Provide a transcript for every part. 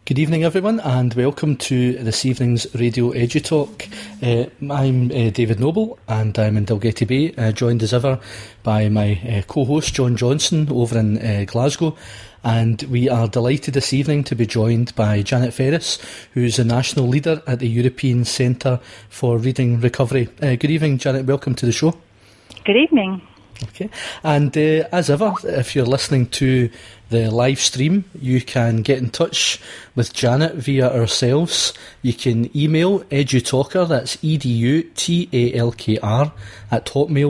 Good evening, everyone, and welcome to this evening's Radio EduTalk. I'm David Noble, and I'm in Dalgety Bay, joined as ever by my co-host John Johnson over in Glasgow. And we are delighted this evening to be joined by Janet Ferris, who's a national leader at the European Centre for Reading Recovery. Good evening, Janet. Welcome to the show. Good evening. Okay, and as ever, if you're listening to the live stream, you can get in touch with Janet via ourselves. You can email edutalker, that's EDUTALKR, at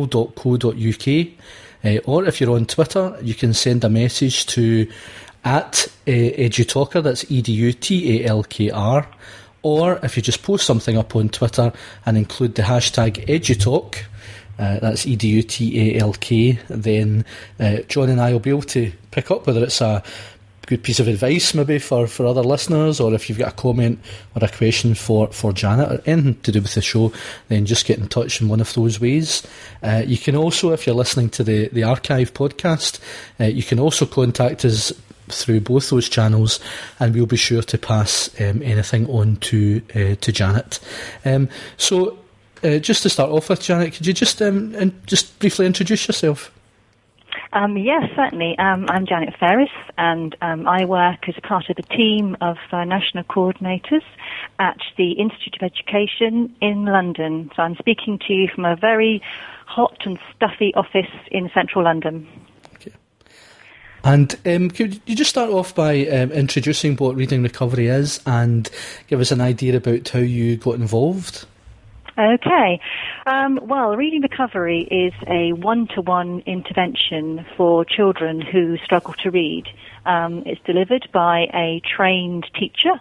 hotmail.co.uk. Or if you're on Twitter, you can send a message to at edutalker, that's EDUTALKR. Or if you just post something up on Twitter and include the hashtag EduTalk, that's EDUTALK, then John and I will be able to pick up whether it's a good piece of advice maybe for other listeners, or if you've got a comment or a question for Janet or anything to do with the show, then just get in touch in one of those ways. You can also, if you're listening to the archive podcast, you can also contact us through both those channels, and we'll be sure to pass anything on to Janet. So just to start off with, Janet, could you just briefly introduce yourself? Yes, certainly. I'm Janet Ferris, and I work as part of a team of national coordinators at the Institute of Education in London. So I'm speaking to you from a very hot and stuffy office in central London. Okay. And could you just start off by introducing what Reading Recovery is and give us an idea about how you got involved? Okay. Well, Reading Recovery is a one-to-one intervention for children who struggle to read. It's delivered by a trained teacher,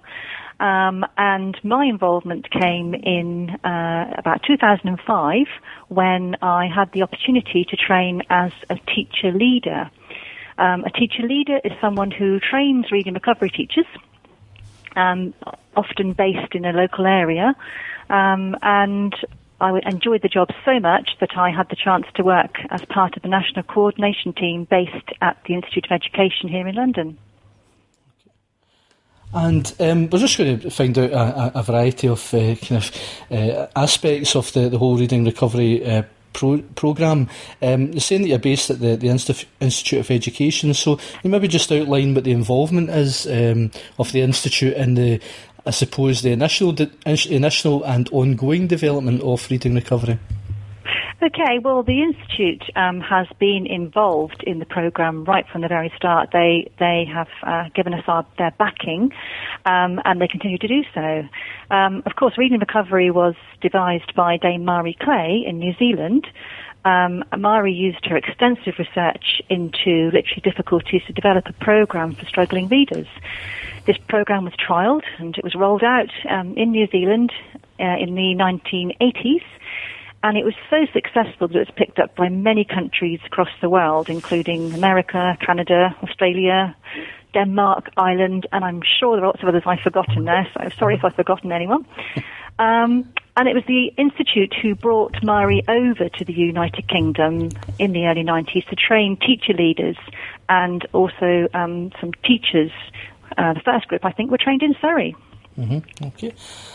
and my involvement came in about 2005 when I had the opportunity to train as a teacher leader. A teacher leader is someone who trains Reading Recovery teachers, often based in a local area. And I enjoyed the job so much that I had the chance to work as part of the national coordination team based at the Institute of Education here in London. And we're just going to find out a variety of aspects of the whole Reading Recovery programme. You're saying that you're based at the Institute of Education, so you maybe just outline what the involvement is of the Institute in I suppose the initial and ongoing development of Reading Recovery. Okay, well, the Institute has been involved in the programme right from the very start. They have given us their backing, and they continue to do so. Of course, Reading Recovery was devised by Dame Mari Clay in New Zealand. Mari used her extensive research into literary difficulties to develop a programme for struggling readers. This programme was trialled and it was rolled out in New Zealand in the 1980s, and it was so successful that it was picked up by many countries across the world, including America, Canada, Australia, Denmark, Ireland, and I'm sure there are lots of others I've forgotten there, so sorry if I've forgotten anyone. And it was the Institute who brought Mari over to the United Kingdom in the early 90s to train teacher leaders and also some teachers. The first group, I think, were trained in Surrey. Mm-hmm. Okay.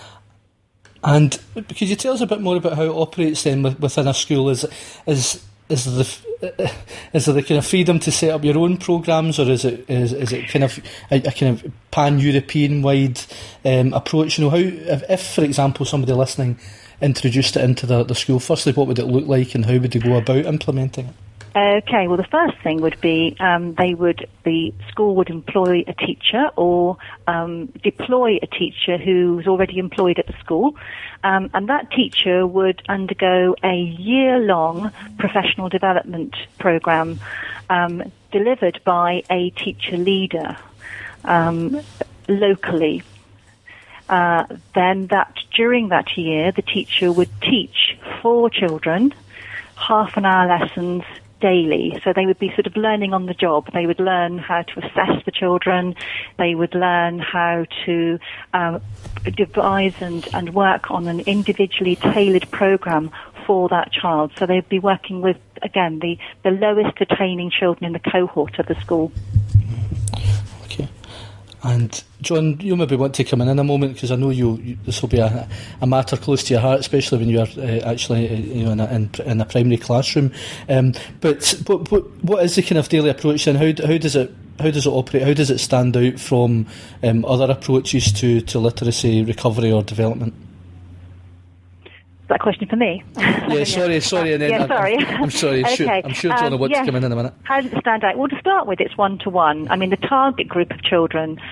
And could you tell us a bit more about how it operates then within a school? Is there the kind of freedom to set up your own programmes, or is it kind of a kind of pan-European wide approach? You know, how if for example somebody listening introduced it into the school, firstly, what would it look like, and how would they go about implementing it? Okay, well, the first thing would be the school would employ a teacher or deploy a teacher who's already employed at the school, and that teacher would undergo a year-long professional development programme delivered by a teacher leader locally. Then during that year, the teacher would teach 4 children half-an-hour lessons daily. So they would be sort of learning on the job. They would learn how to assess the children. They would learn how to devise and work on an individually tailored program for that child. So they'd be working with, again, the lowest attaining children in the cohort of the school. Okay. And John, you maybe want to come in a moment, because I know this will be a matter close to your heart, especially when you're actually in a primary classroom. But what is the kind of daily approach, and how does it operate? How does it stand out from other approaches to literacy recovery or development? Is that a question for me? Yeah, sorry. And then sorry. I'm sorry. Okay. I'm sure John will want to come in a minute. How does it stand out? Well, to start with, it's one-to-one. I mean, the target group of children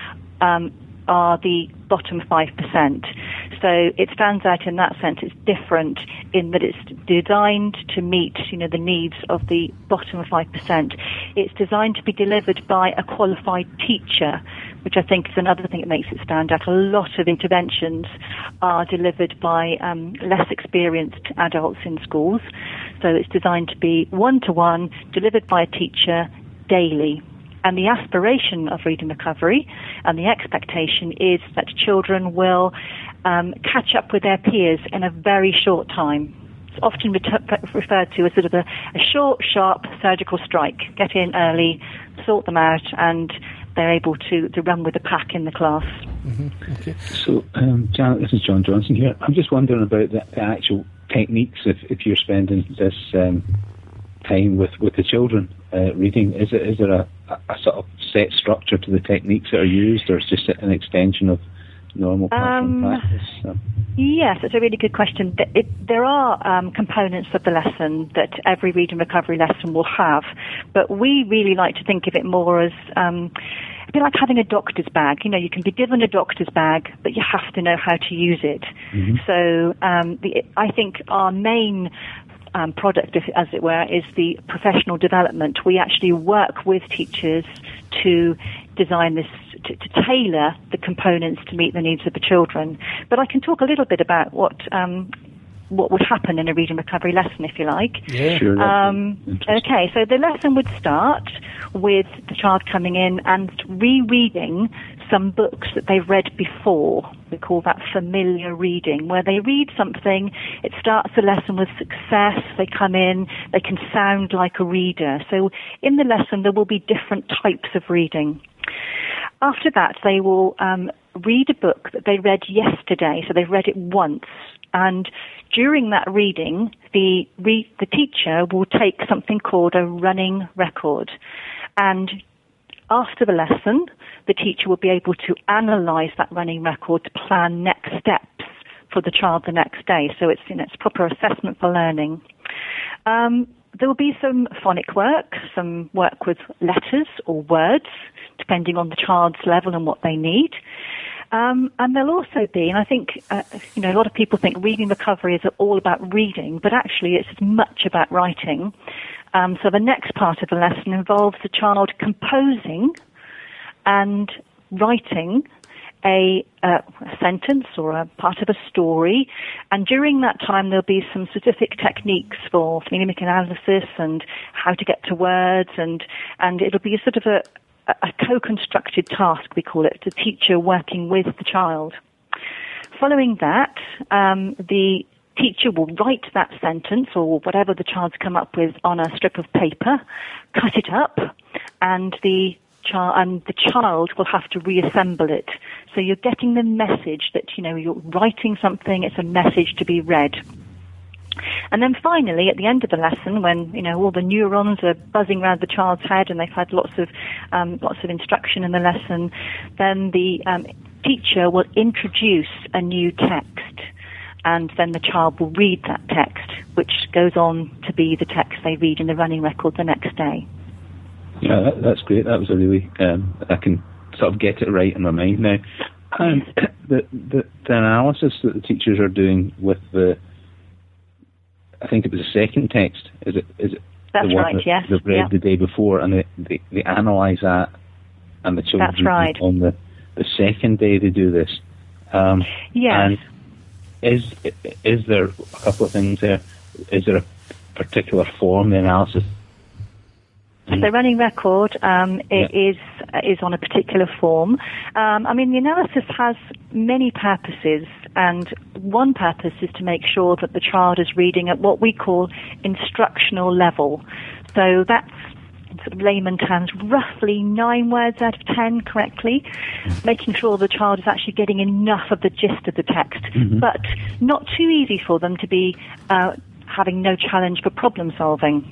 are the bottom 5%. So it stands out in that sense. It's different in that it's designed to meet, the needs of the bottom 5%. It's designed to be delivered by a qualified teacher, which I think is another thing that makes it stand out. A lot of interventions are delivered by less experienced adults in schools. So it's designed to be one-to-one, delivered by a teacher daily. And the aspiration of Reading Recovery and the expectation is that children will catch up with their peers in a very short time. It's often referred to as sort of a short, sharp surgical strike. Get in early, sort them out, and they're able to run with the pack in the class. Mm-hmm. Okay. So, Janet, this is John Johnson here. I'm just wondering about the actual techniques if you're spending this time with the children reading. Is there a sort of set structure to the techniques that are used, or is it just an extension of normal classroom practice? Yes, it's a really good question. There are components of the lesson that every Reading Recovery lesson will have, but we really like to think of it more as a bit like having a doctor's bag. You can be given a doctor's bag, but you have to know how to use it. Mm-hmm. So I think our main product, as it were, is the professional development. We actually work with teachers to design this, to tailor the components to meet the needs of the children. But I can talk a little bit about what would happen in a Reading Recovery lesson, if you like. Yeah, sure. Okay, so the lesson would start with the child coming in and rereading some books that they've read before. We call that familiar reading, where they read something, it starts the lesson with success, they come in, they can sound like a reader. So in the lesson there will be different types of reading. After that, they will read a book that they read yesterday, so they've read it once, and during that reading, the teacher will take something called a running record, and after the lesson, the teacher will be able to analyse that running record to plan next steps for the child the next day. So it's proper assessment for learning. There will be some phonic work, some work with letters or words, depending on the child's level and what they need. And there'll also be, and I think, a lot of people think Reading Recovery is all about reading, but actually it's as much about writing. So the next part of the lesson involves the child composing and writing a sentence or a part of a story, and during that time there'll be some specific techniques for phonemic analysis and how to get to words, and it'll be a sort of a co-constructed task, we call it, the teacher working with the child. Following that, the teacher will write that sentence or whatever the child's come up with on a strip of paper, cut it up, and the child will have to reassemble it. So you're getting the message that, you're writing something, it's a message to be read. And then finally, at the end of the lesson, when, all the neurons are buzzing around the child's head and they've had lots of instruction in the lesson, then the teacher will introduce a new text, and then the child will read that text, which goes on to be the text they read in the running record the next day. Yeah, that's great. That was a really, I can sort of get it right in my mind now. And the analysis that the teachers are doing with I think it was the second text. Is it that's the one right, that yes. they've read the day before, and they analyse that, and the children that's right. on the second day they do this. Yes. And is there a couple of things there? Is there a particular form the analysis? The running record is on a particular form. The analysis has many purposes, and one purpose is to make sure that the child is reading at what we call instructional level. So that's sort of layman terms, roughly 9 words out of 10 correctly, making sure the child is actually getting enough of the gist of the text, but not too easy for them to be having no challenge for problem solving.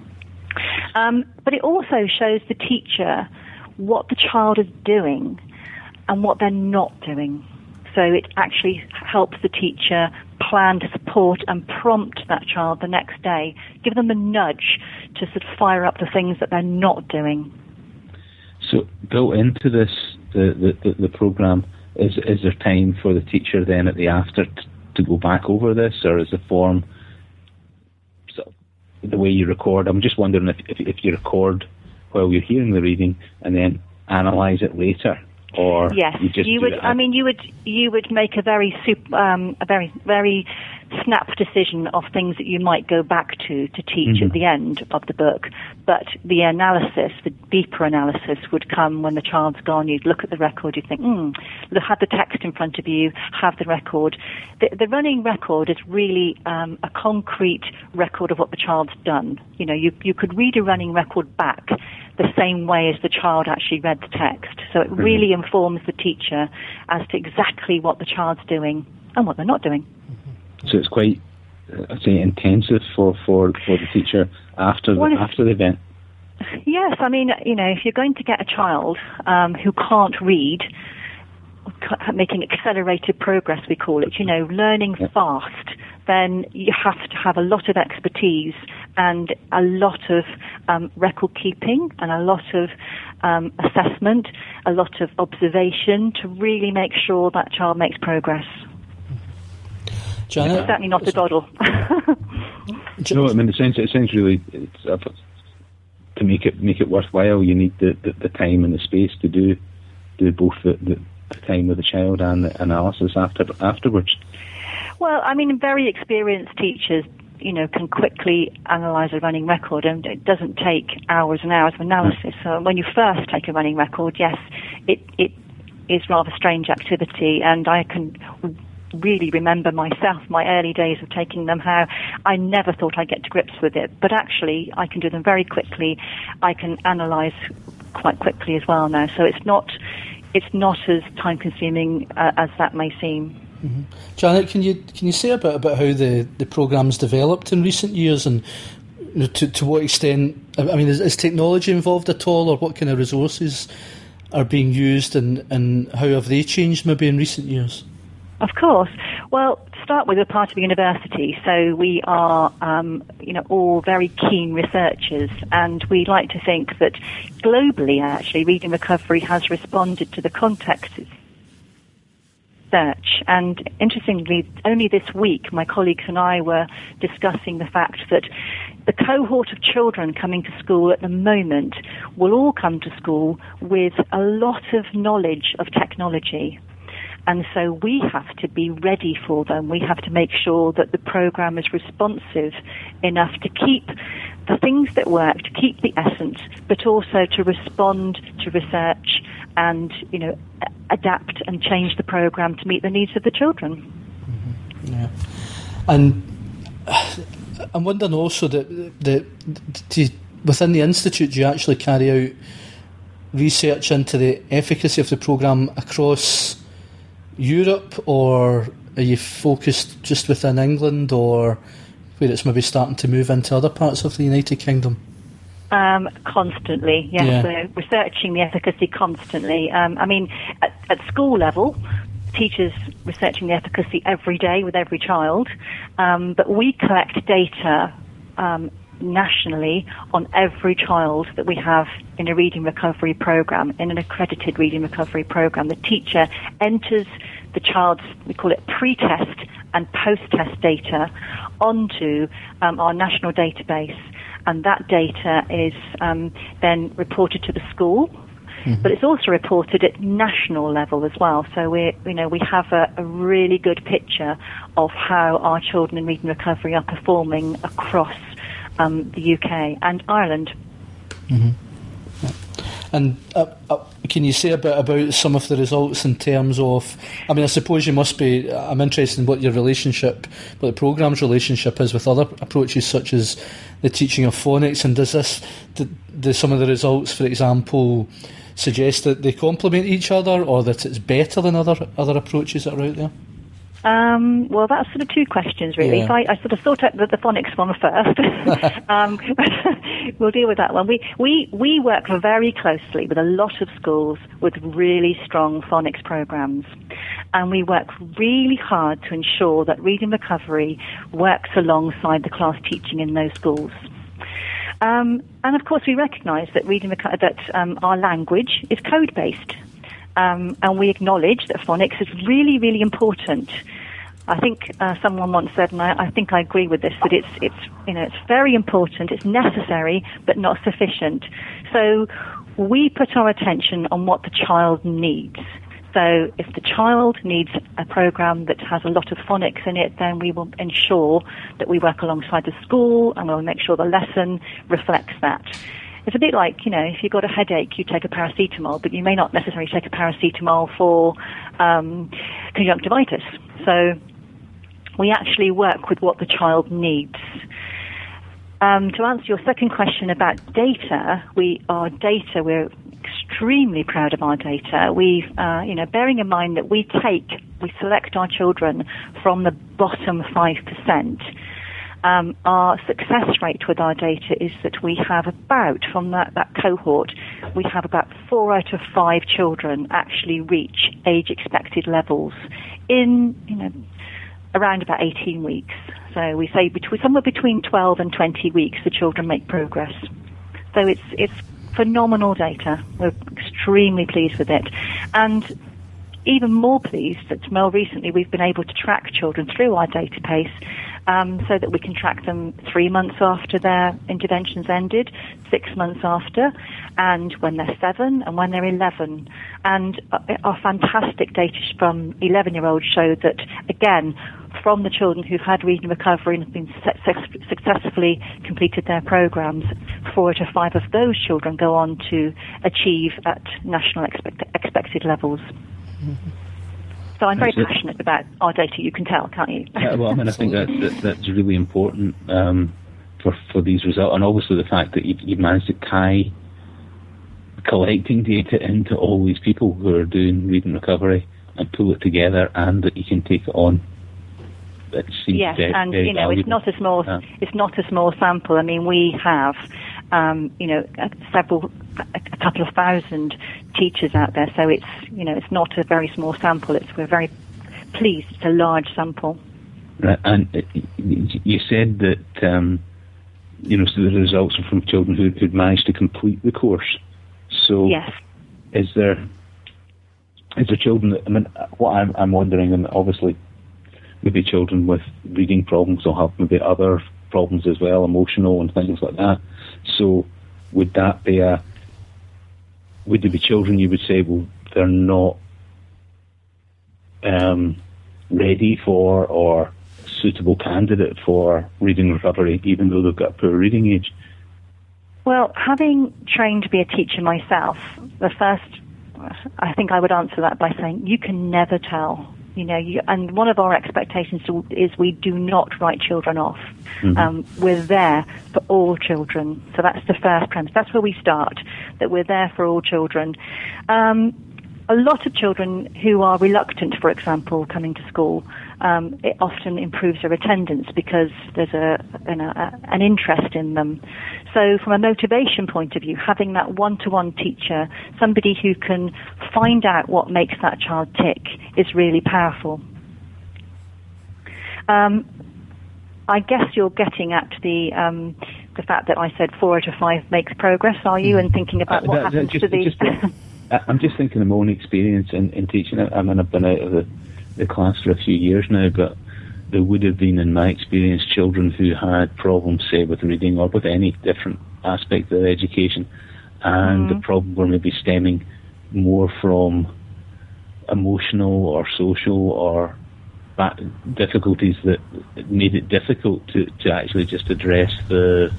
But it also shows the teacher what the child is doing and what they're not doing. So it actually helps the teacher plan to support and prompt that child the next day, give them a nudge to sort of fire up the things that they're not doing. So built into this, the programme, is there time for the teacher then at the after to go back over this, or is the form sort of the way you record? I'm just wondering if you record while you're hearing the reading and then analyse it later. Or yes, you would. I mean, you would make a very very snap decision of things that you might go back to teach at the end of the book. But the analysis, the deeper analysis, would come when the child's gone. You'd look at the record. You'd think, have the text in front of you, have the record. The running record is really a concrete record of what the child's done. You know, you could read a running record back the same way as the child actually read the text. So it really informs the teacher as to exactly what the child's doing and what they're not doing. So it's quite, I'd say, intensive for the teacher after the event. Yes, I mean, you know, if you're going to get a child who can't read, making accelerated progress, we call it, you know, learning fast, then you have to have a lot of expertise and a lot of record keeping and a lot of assessment, a lot of observation to really make sure that child makes progress. Janet? It's certainly not a doddle. No, I mean, it sounds really, to make it worthwhile, you need the time and the space to do both the time with the child and the analysis afterwards. Well, I mean, very experienced teachers, you know, can quickly analyse a running record, and it doesn't take hours and hours of analysis. So when you first take a running record, yes, it is rather strange activity, and I can really remember myself, my early days of taking them, how I never thought I'd get to grips with it. But actually, I can do them very quickly. I can analyse quite quickly as well now. So it's not as time-consuming as that may seem. Mm-hmm. Janet, can you say a bit about how the programme's developed in recent years, and to what extent? I mean, is technology involved at all, or what kind of resources are being used, and how have they changed maybe in recent years? Of course. Well, to start with, we're part of a university, so we are, all very keen researchers, and we like to think that globally, actually, Reading Recovery has responded to the context research. And interestingly, only this week, my colleagues and I were discussing the fact that the cohort of children coming to school at the moment will all come to school with a lot of knowledge of technology. And so we have to be ready for them. We have to make sure that the program is responsive enough to keep the things that work, to keep the essence, but also to respond to research and, adapt and change the program to meet the needs of the children. Mm-hmm. Yeah. And I'm wondering also that within the Institute, do you actually carry out research into the efficacy of the program across Europe, or are you focused just within England, or where it's maybe starting to move into other parts of the United Kingdom? Constantly, yes. Yeah. We're researching the efficacy constantly. At school level, teachers researching the efficacy every day with every child, but we collect data nationally on every child that we have in a reading recovery program, in an accredited reading recovery program. The teacher enters the child's, we call it pre-test and post-test data, onto our national database, and that data is then reported to the school. Mm-hmm. But it's also reported at national level as well. So we have a really good picture of how our children in reading recovery are performing across the UK and Ireland. Mm-hmm. Yeah. And can you say a bit about some of the results in terms of, I suppose you must be, I'm interested in what the programme's relationship is with other approaches such as the teaching of phonics, and do some of the results, for example, suggest that they complement each other, or that it's better than other approaches that are out there? Well, that's sort of two questions, really. Yeah. So I sort of thought out the phonics one first. We'll deal with that one. We work very closely with a lot of schools with really strong phonics programs. And we work really hard to ensure that reading recovery works alongside the class teaching in those schools. And of course, we recognise that our language is code-based. And we acknowledge that phonics is really, really important. I think someone once said, and I think I agree with this, that it's very important, it's necessary, but not sufficient. So we put our attention on what the child needs. So if the child needs a program that has a lot of phonics in it, then we will ensure that we work alongside the school, and we'll make sure the lesson reflects that. It's a bit like, if you've got a headache, you take a paracetamol, but you may not necessarily take a paracetamol for conjunctivitis. So we actually work with what the child needs. To answer your second question about data, we're extremely proud of our data. Bearing in mind that we select our children from the bottom 5%. Our success rate with our data is that we have from that cohort, we have about 4 out of 5 children actually reach age expected levels in, around about 18 weeks. So we say somewhere between 12 and 20 weeks the children make progress. So it's phenomenal data. We're extremely pleased with it. And even more pleased that more recently we've been able to track children through our database so that we can track them 3 months after their interventions ended, 6 months after, and when they're 7 and when they're 11. And our fantastic data from 11-year-olds show that, again, from the children who've had reading recovery and have been successfully completed their programs, 4 out of 5 of those children go on to achieve at national expected levels. Mm-hmm. So I'm very passionate about our data, you can tell, can't you? Yeah, well, I think that's really important for these results, and obviously the fact that you've managed to tie collecting data into all these people who are doing reading recovery and pull it together, and that you can take it on. That seems very valuable. it's not a small sample. I mean, we have a couple of thousand teachers out there, so it's not a very small sample. We're very pleased. It's a large sample. Right, and you said that so the results are from children who'd managed to complete the course. So yes, is there children that, what I'm wondering, and obviously maybe children with reading problems will have maybe other problems as well, emotional and things like that. So would there be children you would say, well, they're not ready for or suitable candidate for reading recovery, even though they've got a poor reading age? Well, having trained to be a teacher myself, I think I would answer that by saying you can never tell. And one of our expectations is we do not write children off. Mm-hmm. We're there for all children. So that's the first premise. That's where we start, that we're there for all children. A lot of children who are reluctant, for example, coming to school, it often improves their attendance because there's an interest in them. So from a motivation point of view, having that one-to-one teacher, somebody who can find out what makes that child tick, is really powerful. I guess you're getting at the fact that I said 4 out of 5 makes progress, are you? And thinking about what happens to these... I'm just thinking of my own experience in teaching. I've been out of the class for a few years now, but there would have been, in my experience, children who had problems, say, with reading or with any different aspect of their education, and the problem were maybe stemming more from emotional or social or difficulties that made it difficult to actually just address the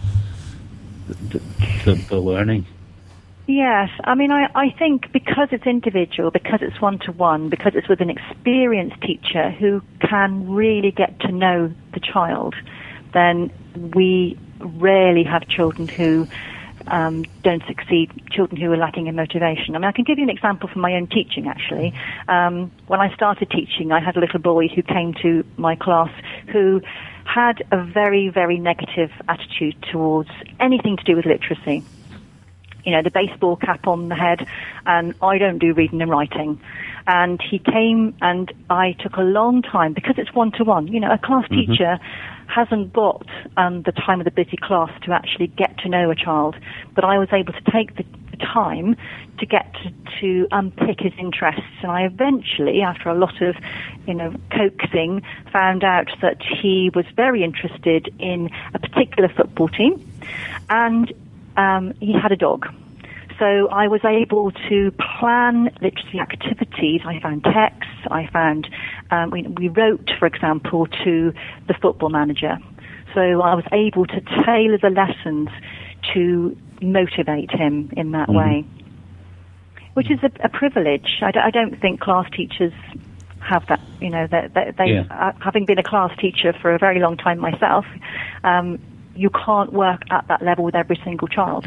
learning. Yes, I think because it's individual, because it's one-to-one, because it's with an experienced teacher who can really get to know the child, then we rarely have children who don't succeed, children who are lacking in motivation. I mean, I can give you an example from my own teaching, actually. When I started teaching, I had a little boy who came to my class who had a very, very negative attitude towards anything to do with literacy. You know, the baseball cap on the head, and I don't do reading and writing. And he came, and I took a long time, because it's one-to-one. You know, a class teacher hasn't got the time of the busy class to actually get to know a child, but I was able to take the time to get to unpick his interests, and I eventually, after a lot of, you know, coaxing, found out that he was very interested in a particular football team, and he had a dog. So I was able to plan literacy activities. I found texts. I found we wrote, for example, to the football manager. So I was able to tailor the lessons to motivate him in that way, which is a privilege. I don't think class teachers have that. You know, they having been a class teacher for a very long time myself, you can't work at that level with every single child.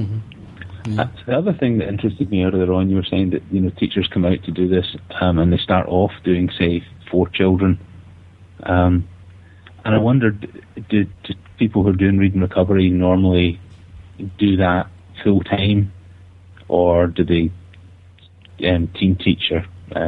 The other thing that interested me earlier on, you were saying that, you know, teachers come out to do this and they start off doing, say, 4 children. And I wondered, do people who are doing reading recovery normally do that full time, or do they team teacher,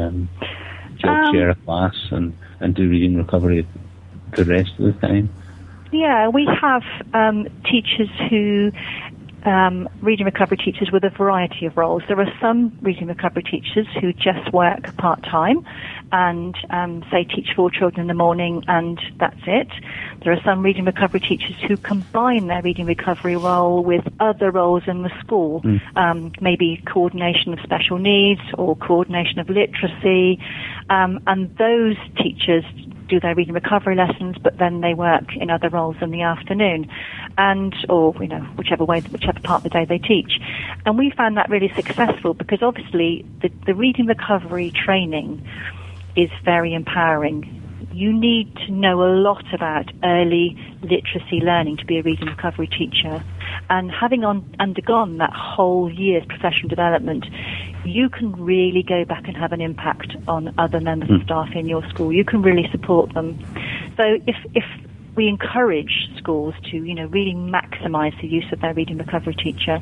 job share a class and do reading recovery the rest of the time? Yeah, we have teachers who reading recovery teachers with a variety of roles. There are some reading recovery teachers who just work part-time and, say, teach 4 children in the morning and that's it. There are some reading recovery teachers who combine their reading recovery role with other roles in the school, maybe coordination of special needs or coordination of literacy, and those teachers do their reading recovery lessons, but then they work in other roles in the afternoon, or you know, whichever part of the day they teach. And we found that really successful because obviously the reading recovery training is very empowering. You need to know a lot about early literacy learning to be a reading recovery teacher. And having undergone that whole year's professional development, you can really go back and have an impact on other members of staff in your school. You can really support them. So if we encourage schools to, you know, really maximise the use of their reading recovery teacher.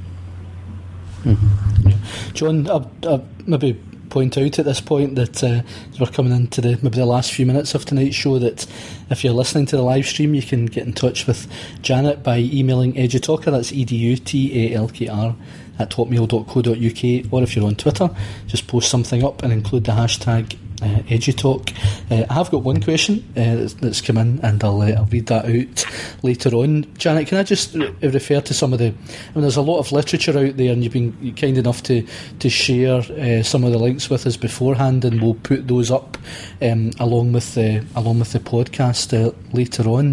John, I'll maybe point out at this point that as we're coming into maybe the last few minutes of tonight's show, that if you're listening to the live stream, you can get in touch with Janet by emailing EduTalker, that's EDUTALKR @hotmail.co.uk, or if you're on Twitter, just post something up and include the hashtag EduTalk. I have got one question that's come in, and I'll read that out later on. Janet, can I just refer to some of the... I mean, there's a lot of literature out there, and you've been kind enough to share some of the links with us beforehand, and we'll put those up along with the podcast later on.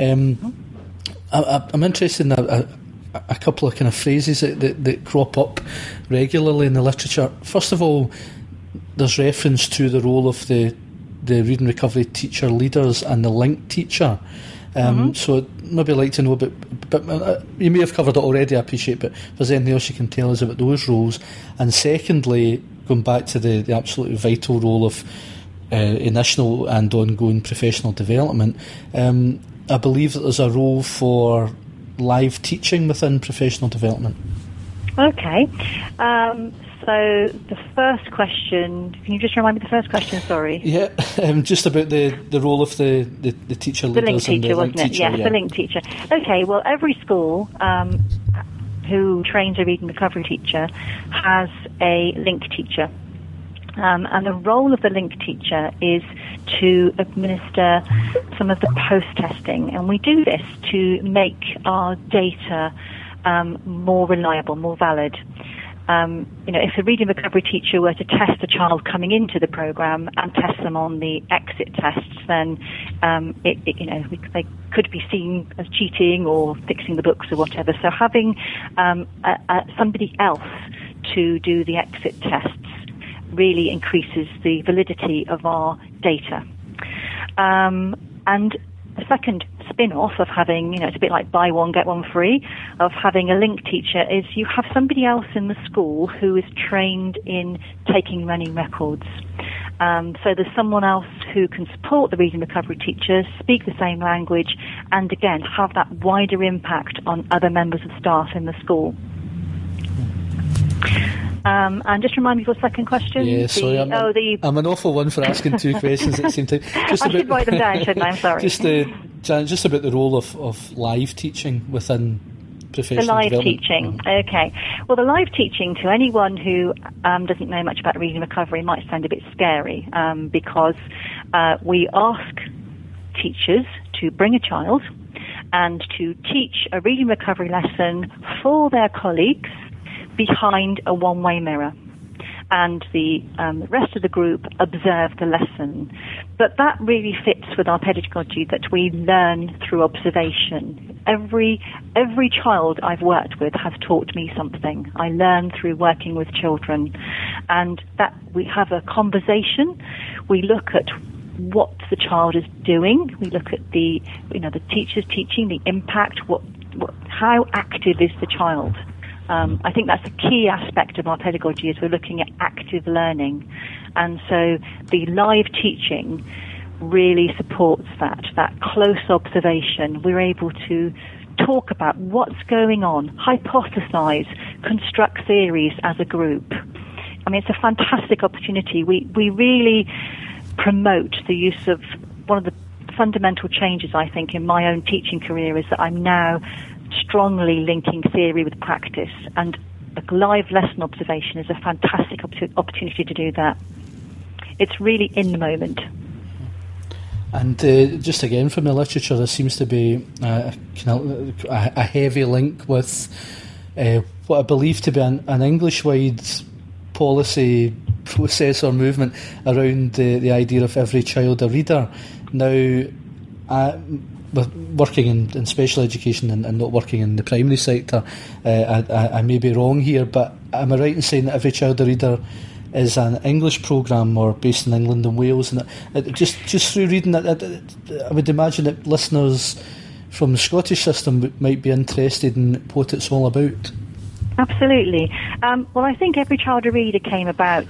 I'm interested in a couple of kind of phrases that crop up regularly in the literature. First of all, there's reference to the role of the reading recovery teacher leaders and the link teacher. So I'd maybe like to know a bit, you may have covered it already, I appreciate, but if there's anything else you can tell us about those roles. And secondly, going back to the absolutely vital role of initial and ongoing professional development, I believe that there's a role for live teaching within professional development. Okay. So the first question, can you just remind me the first question, sorry? Yeah, just about the role of the teacher leaders. The link teacher, wasn't it? Yes, the link teacher. Okay, well, every school who trains a reading recovery teacher has a link teacher. And the role of the link teacher is to administer some of the post-testing. And we do this to make our data more reliable, more valid. If a reading recovery teacher were to test a child coming into the program and test them on the exit tests, then they could be seen as cheating or fixing the books or whatever. So having somebody else to do the exit tests really increases the validity of our data. And the second spin-off of having, it's a bit like buy one, get one free, of having a link teacher, is you have somebody else in the school who is trained in taking running records. So there's someone else who can support the reading recovery teachers, speak the same language, and again, have that wider impact on other members of staff in the school. And just remind me of your second question. Yeah, sorry, I'm an awful one for asking two questions at the same time. I should write them down, shouldn't I? I'm sorry. Just about the role of live teaching within professional development. The live development. teaching, okay. Well, the live teaching, to anyone who doesn't know much about reading recovery, might sound a bit scary because we ask teachers to bring a child and to teach a reading recovery lesson for their colleagues behind a one-way mirror, and the rest of the group observe the lesson. But that really fits with our pedagogy that we learn through observation. Every child I've worked with has taught me something. I learn through working with children, and that we have a conversation. We look at what the child is doing. We look at the teacher's teaching, the impact. How active is the child? I think that's a key aspect of our pedagogy, is we're looking at active learning. And so the live teaching really supports that close observation. We're able to talk about what's going on, hypothesize, construct theories as a group. I mean, it's a fantastic opportunity. We really promote the use of one of the fundamental changes, I think, in my own teaching career is that I'm now strongly linking theory with practice, and a live lesson observation is a fantastic opportunity to do that. It's really in the moment. And just again from the literature, there seems to be a heavy link with what I believe to be an English-wide policy process or movement around the idea of every child a reader. Now, with working in special education and not working in the primary sector, I may be wrong here, but am I right in saying that every child a reader is an English programme or based in England and Wales? And just through reading that, I would imagine that listeners from the Scottish system might be interested in what it's all about. Absolutely. Well, I think Every Child a Reader came about.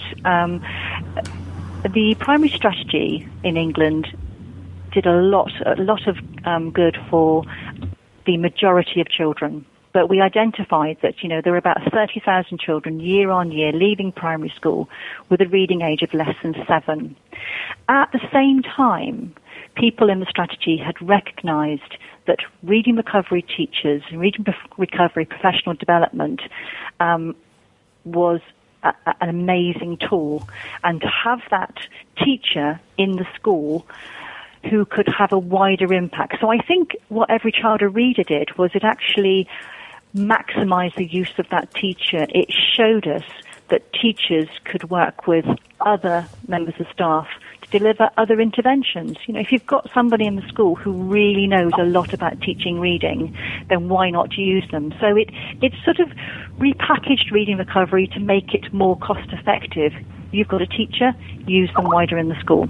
The primary strategy in England did a lot of good for the majority of children. But we identified that, there were about 30,000 children year on year leaving primary school with a reading age of less than 7. At the same time, people in the strategy had recognised that reading recovery teachers and reading recovery professional development was an amazing tool. And to have that teacher in the school who could have a wider impact. So I think what Every Child a Reader did was it actually maximised the use of that teacher. It showed us that teachers could work with other members of staff to deliver other interventions. If you've got somebody in the school who really knows a lot about teaching reading, then why not use them? So it sort of repackaged reading recovery to make it more cost effective. You've got a teacher, use them wider in the school.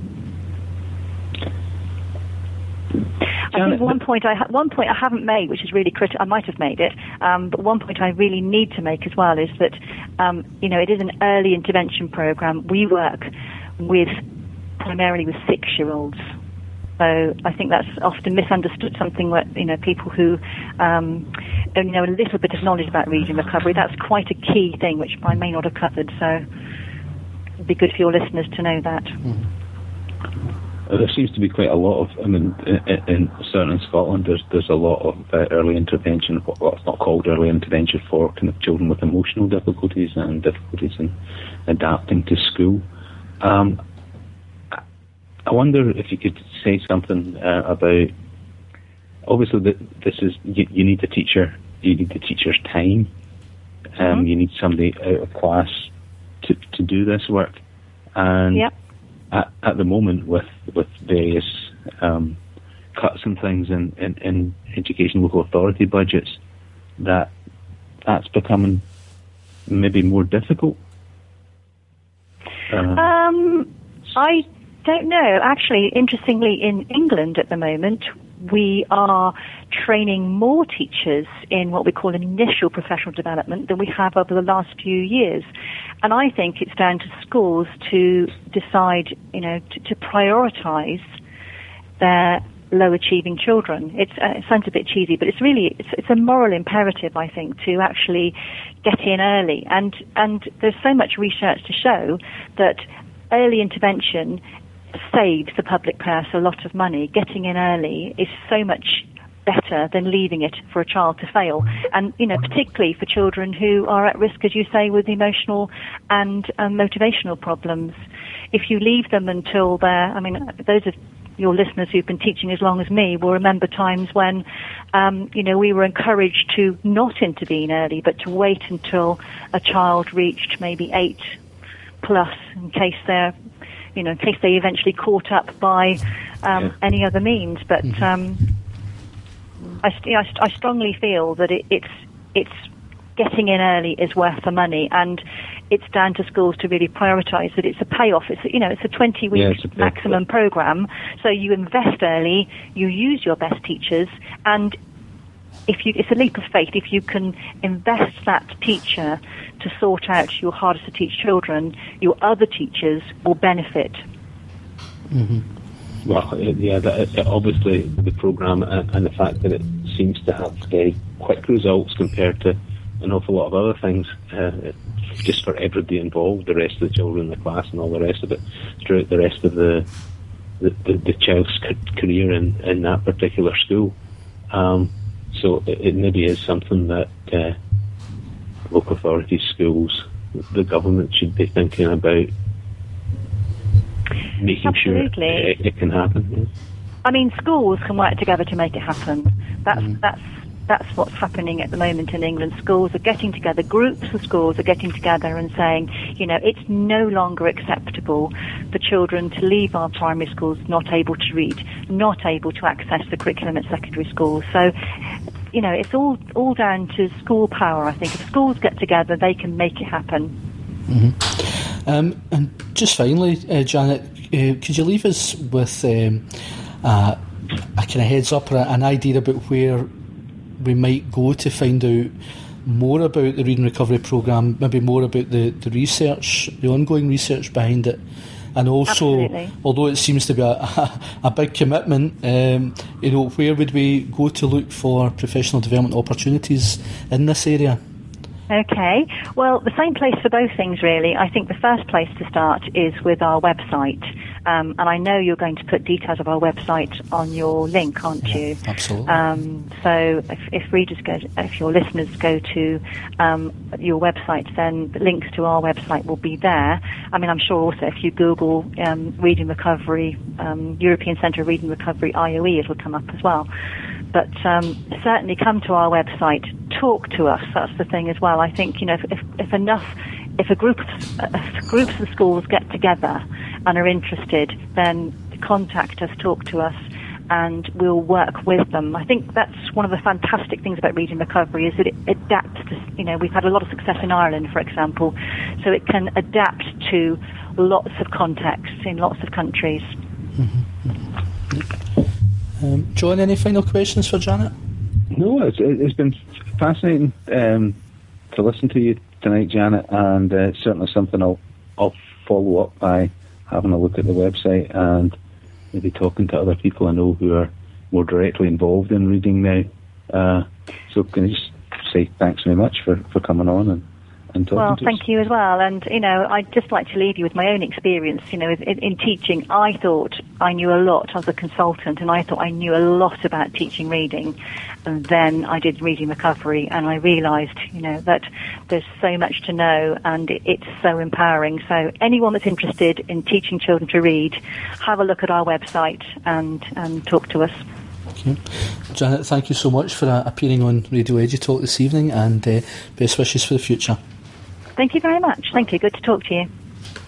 I think one point I haven't made, which is really critical. I might have made it, but one point I really need to make as well is that it is an early intervention program. We work primarily with 6-year-olds. So I think that's often misunderstood. Something that people who only know a little bit of knowledge about reading recovery. That's quite a key thing, which I may not have covered. So it'd be good for your listeners to know that. There seems to be quite a lot of, certainly in Scotland, there's a lot of early intervention, what's not called early intervention, for kind of children with emotional difficulties and difficulties in adapting to school. I wonder if you could say something about, obviously this is, you need a teacher, you need the teacher's time, you need somebody out of class to do this work. And yep. At the moment, with various cuts and things in education local authority budgets, that's becoming maybe more difficult. I don't know. Actually, interestingly, in England at the moment, we are training more teachers in what we call initial professional development than we have over the last few years. And I think it's down to schools to decide, to prioritise their low-achieving children. It sounds a bit cheesy, but it's a moral imperative, I think, to actually get in early. And there's so much research to show that early intervention saves the public purse a lot of money. Getting in early is so much better than leaving it for a child to fail. And, particularly for children who are at risk, as you say, with emotional and motivational problems. If you leave them until those of your listeners who've been teaching as long as me will remember times when, we were encouraged to not intervene early, but to wait until a child reached maybe 8 plus in case they eventually caught up by any other means. But I strongly feel that it's getting in early is worth the money, and it's down to schools to really prioritise that it's a payoff. It's a 20-week maximum program, so you invest early, you use your best teachers, and it's a leap of faith. If you can invest that teacher to sort out your hardest to teach children, your other teachers will benefit. Mm-hmm. Well, obviously the programme and the fact that it seems to have very quick results compared to an awful lot of other things, just for everybody involved, the rest of the children in the class and all the rest of it, throughout the rest of the child's career in that particular school. So it maybe is something that local authorities, schools, the government should be thinking about making Absolutely. Sure it can happen. Yeah. I mean, schools can work together to make it happen. That's what's happening at the moment in England. Schools are getting together, groups of schools are getting together and saying, it's no longer acceptable for children to leave our primary schools not able to read, not able to access the curriculum at secondary schools. So, it's all down to school power, I think. If schools get together, they can make it happen. Mm-hmm. And just finally, Janet, could you leave us with a kind of heads up or an idea about where we might go to find out more about the Reading Recovery Programme, maybe more about the research, the ongoing research behind it, and also, Absolutely. Although it seems to be a big commitment, where would we go to look for professional development opportunities in this area? Okay. Well, the same place for both things, really. I think the first place to start is with our website. And I know you're going to put details of our website on your link, aren't you? Absolutely. So if your listeners go to your website, then the links to our website will be there. I mean, I'm sure also if you Google Reading Recovery, European Centre of Reading Recovery, IOE, it'll come up as well. But certainly come to our website, talk to us. That's the thing as well. I think if groups of schools get together and are interested, then contact us, talk to us, and we'll work with them. I think that's one of the fantastic things about Reading Recovery is that it adapts to. We've had a lot of success in Ireland, for example, so it can adapt to lots of contexts in lots of countries. John, any final questions for Janet? No, it's been fascinating to listen to you tonight, Janet, and certainly something I'll follow up by having a look at the website and maybe talking to other people I know who are more directly involved in reading now. So can I just say thanks very much for coming on and talking to us. Well, thank you as well. And, I'd just like to leave you with my own experience. In teaching, I thought I knew a lot as a consultant, and I thought I knew a lot about teaching reading. And then I did Reading Recovery, and I realised, that there's so much to know, and it's so empowering. So anyone that's interested in teaching children to read, have a look at our website and talk to us. Okay. Janet, thank you so much for appearing on Radio EduTalk this evening, and best wishes for the future. Thank you very much. Thank you. Good to talk to you.